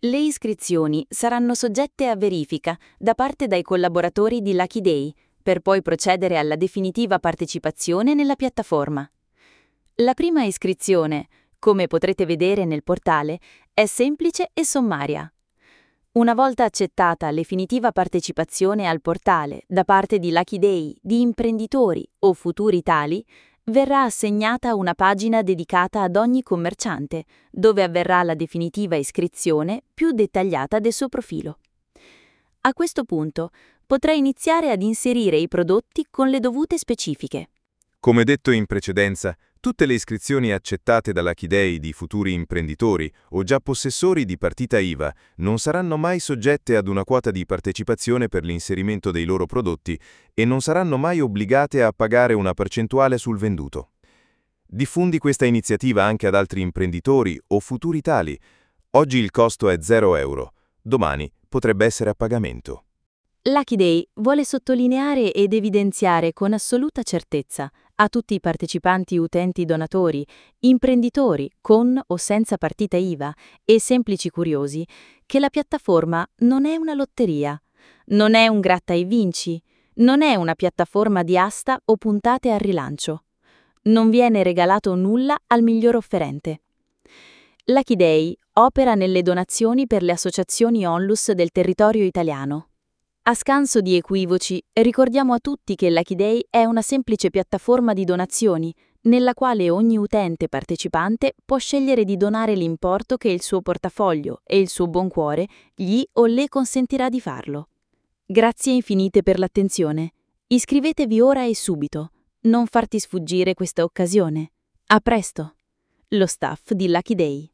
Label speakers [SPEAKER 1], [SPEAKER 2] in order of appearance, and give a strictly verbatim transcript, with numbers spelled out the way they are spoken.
[SPEAKER 1] Le iscrizioni saranno soggette a verifica da parte dai collaboratori di Lucky Day, per poi procedere alla definitiva partecipazione nella piattaforma. La prima iscrizione, come potrete vedere nel portale, è semplice e sommaria. Una volta accettata definitiva partecipazione al portale da parte di Lucky Day, di imprenditori o futuri tali, verrà assegnata una pagina dedicata ad ogni commerciante, dove avverrà la definitiva iscrizione più dettagliata del suo profilo. A questo punto potrai iniziare ad inserire i prodotti con le dovute specifiche.
[SPEAKER 2] Come detto in precedenza, tutte le iscrizioni accettate da Lucky Day di futuri imprenditori o già possessori di partita I V A non saranno mai soggette ad una quota di partecipazione per l'inserimento dei loro prodotti e non saranno mai obbligate a pagare una percentuale sul venduto. Diffundi questa iniziativa anche ad altri imprenditori o futuri tali. Oggi il costo è zero euro, domani potrebbe essere a pagamento.
[SPEAKER 1] Lucky Day vuole sottolineare ed evidenziare con assoluta certezza a tutti i partecipanti utenti donatori, imprenditori con o senza partita I V A e semplici curiosi che la piattaforma non è una lotteria, non è un gratta e vinci, non è una piattaforma di asta o puntate al rilancio. Non viene regalato nulla al miglior offerente. Lucky Day opera nelle donazioni per le associazioni Onlus del territorio italiano. A scanso di equivoci, ricordiamo a tutti che Lucky Day è una semplice piattaforma di donazioni, nella quale ogni utente partecipante può scegliere di donare l'importo che il suo portafoglio e il suo buon cuore gli o le consentirà di farlo. Grazie infinite per l'attenzione. Iscrivetevi ora e subito. Non farti sfuggire questa occasione. A presto! Lo staff di Lucky Day.